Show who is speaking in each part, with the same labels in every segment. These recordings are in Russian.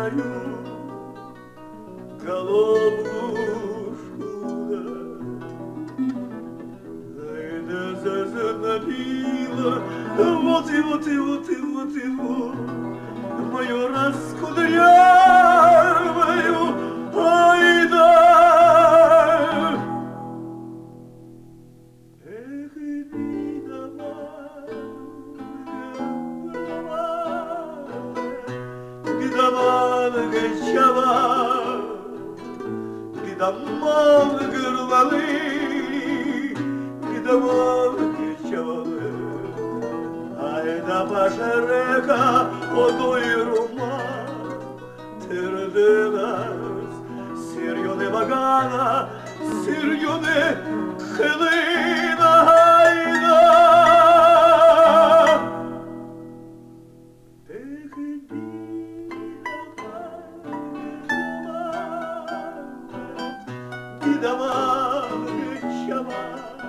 Speaker 1: мою головушку, да занапила, вот и вот и вот и вот и вот мою раскудрявую, ай да. Эх, бедоман гачава, бедоман гырлалы, бедоман гачава. Ай да ваша река, одой рума, терденас, сирьоне багана, сирьоне хелина, ай да. Bidamar çava,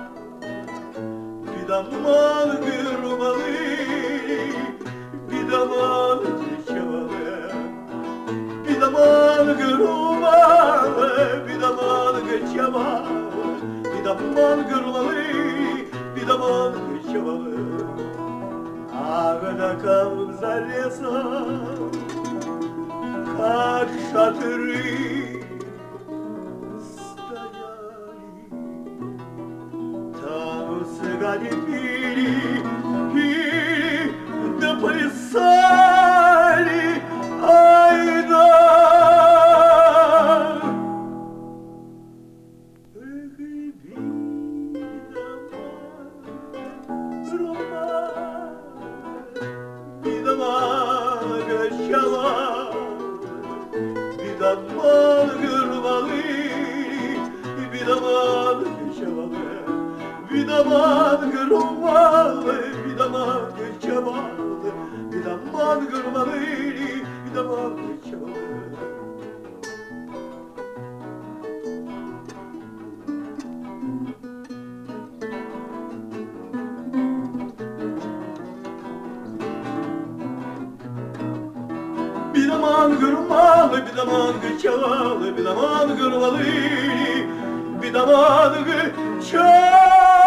Speaker 1: bidamar gırmalı, bidamar çava, bidamar gırmalı, bidamar çava, bidamar gırmalı, bidamar çava. Ага кам за лесом, как шатры. Цыгане пили, пили, да плясали, ай да. Эх, бидоман гачава, бидоман гырмалы, бидоман гачава. Bidamar gırmalı, bidamar geçamalı, bidamar gırmalı, bidamar geçamalı. Bidamar gırmalı, bidamar geçamalı, bidamar gırmalı, bidamar geçamalı.